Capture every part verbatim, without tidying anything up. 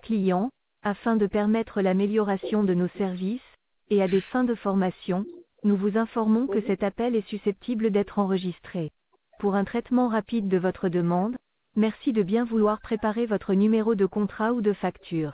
clients, afin de permettre l'amélioration de nos services, et à des fins de formation, nous vous informons que cet appel est susceptible d'être enregistré. Pour un traitement rapide de votre demande, merci de bien vouloir préparer votre numéro de contrat ou de facture.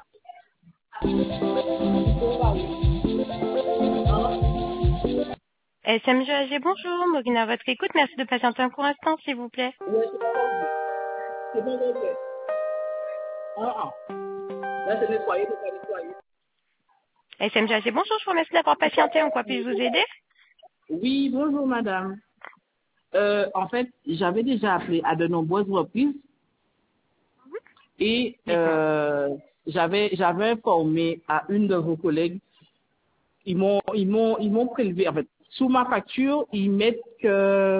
S M G A G, bonjour. Morgane à votre écoute. Merci de patienter un court instant, s'il vous plaît. Ouais, c'est pas bon. C'est bon, ok. Ah, ah. Là, c'est nettoyé, c'est pas nettoyé. S M G A G, bonjour. Je vous remercie d'avoir patienté. En quoi puis-je vous aider? Oui, bonjour madame. Euh, en fait, j'avais déjà appelé à de nombreuses reprises et euh, j'avais j'avais informé à une de vos collègues. Ils m'ont ils m'ont ils m'ont prélevé en fait sous ma facture, ils mettent que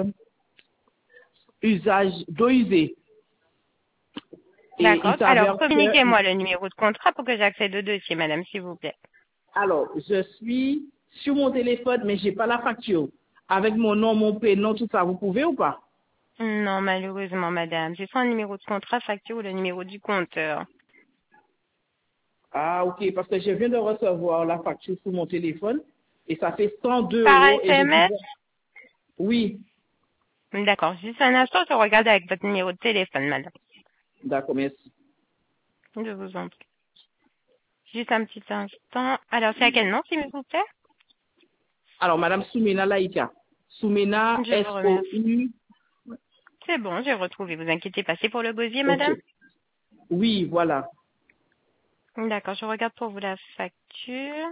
usage d'eau usée. Et D'accord. il s'avère Alors, que- communiquez-moi le numéro de contrat pour que j'accède au dossier, madame, s'il vous plaît. Alors, je suis sur mon téléphone, mais j'ai pas la facture. Avec mon nom, mon prénom, tout ça, vous pouvez ou pas? Non, malheureusement, madame. J'ai soit un numéro de contrat, facture ou le numéro du compteur. Ah, ok, parce que je viens de recevoir la facture sur mon téléphone et ça fait cent deux Par euros et je S M S? dis, oui, D'accord. Juste un instant, je regarde avec votre numéro de téléphone, madame. d'accord, merci. Je vous en prie. Juste un petit instant. Alors, c'est à quel nom, s'il vous plaît? Alors, Madame Soumena Laïka. Soumena, Je vous remercie. S O U. C'est bon, j'ai retrouvé. Vous inquiétez pas. C'est pour le gosier, Ok. madame? Oui, voilà. D'accord, je regarde pour vous la facture.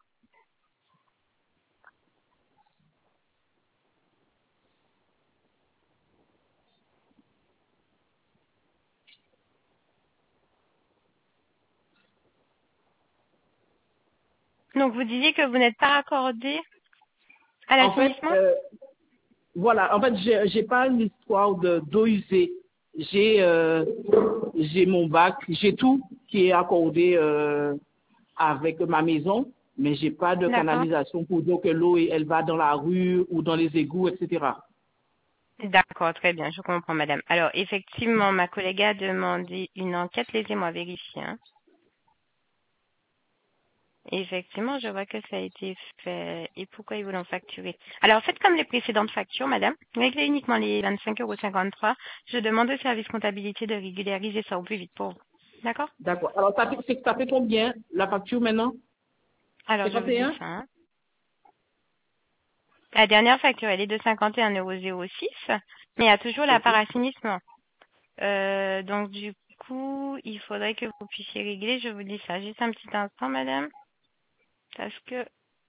Donc, vous disiez que vous n'êtes pas raccordé à En fait, l'assainissement? euh, voilà, en fait, j'ai j'ai pas l'histoire de d'eau usée. J'ai euh, j'ai mon bac, j'ai tout qui est accordé euh, avec ma maison, mais j'ai pas de D'accord. canalisation pour dire que l'eau elle va dans la rue ou dans les égouts, et cetera. D'accord, très bien, je comprends, madame. Alors, effectivement, ma collègue a demandé une enquête. Laissez-moi vérifier. Hein. Effectivement, je vois que ça a été fait. Et pourquoi ils voulaient facturer? Alors, faites comme les précédentes factures, madame. Réglez uniquement les vingt-cinq euros cinquante-trois. Je demande au service comptabilité de régulariser ça au plus vite pour vous. D'accord? D'accord. Alors, ça fait, c'est- ça fait combien la facture maintenant? Alors, je vous dis cinquante et un? ça. Hein. La dernière facture, elle est de cinquante et un euros zéro six, mais il y a toujours la Ok. part assainissement. Euh, donc, du coup, il faudrait que vous puissiez régler. Je vous dis ça juste un petit instant, madame. Parce que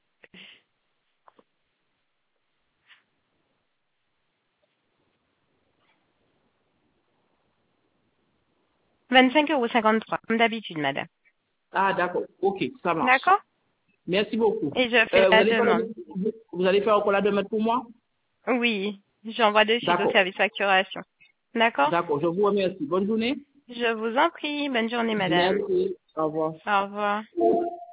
vingt-cinq euros cinquante-trois, comme d'habitude, madame. Ah, d'accord. Ok, ça marche. D'accord? Merci beaucoup. Et je fais Euh, vous, la allez faire, demande. vous vous allez faire encore la demande pour moi? Oui, j'envoie de suite au D'accord. service facturation. D'accord? D'accord. Je vous remercie. Bonne journée. Je vous en prie. Bonne journée, madame. Merci. Au revoir. Au revoir.